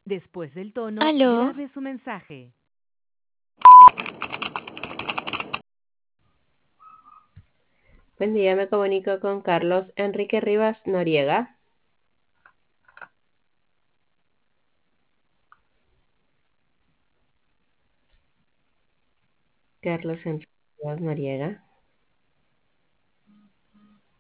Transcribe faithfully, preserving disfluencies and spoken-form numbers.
Después del tono, Aló, grabe su mensaje. Buen día, me comunico con Carlos Enrique Rivas Noriega. Carlos Enrique Rivas Noriega.